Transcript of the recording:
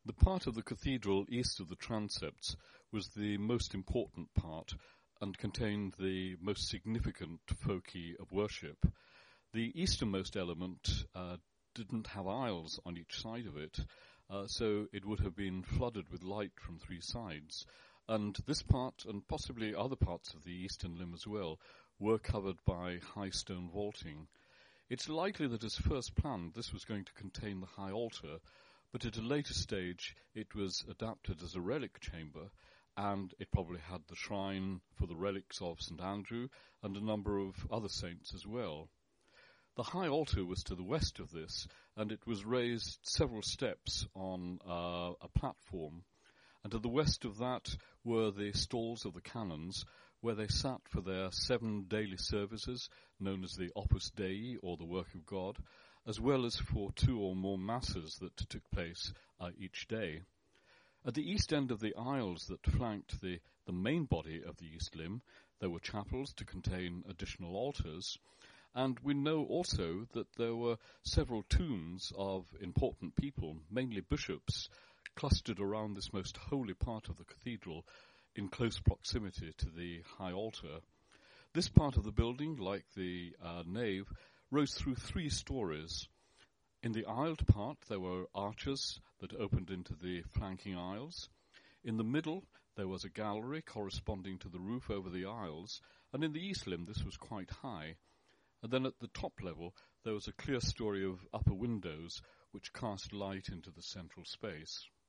The part of the cathedral east of the transepts was the most important part and contained the most significant foci of worship. The easternmost element didn't have aisles on each side of it, so it would have been flooded with light from three sides. And this part, and possibly other parts of the eastern limb as well, were covered by high stone vaulting. It's likely that as first planned this was going to contain the high altar, but at a later stage it was adapted as a relic chamber, and it probably had the shrine for the relics of St. Andrew and a number of other saints as well. The high altar was to the west of this, and it was raised several steps on a platform. And to the west of that were the stalls of the canons, where they sat for their 7 daily services, known as the Opus Dei, or the Work of God, as well as for 2 or more masses that took place each day. At the east end of the aisles that flanked the main body of the east limb, there were chapels to contain additional altars, and we know also that there were several tombs of important people, mainly bishops, clustered around this most holy part of the cathedral in close proximity to the high altar. This part of the building, like the nave, rose through 3 stories. In the aisled part there were arches that opened into the flanking aisles. In the middle there was a gallery corresponding to the roof over the aisles, and in the east limb this was quite high. And then at the top level there was a clear story of upper windows which cast light into the central space.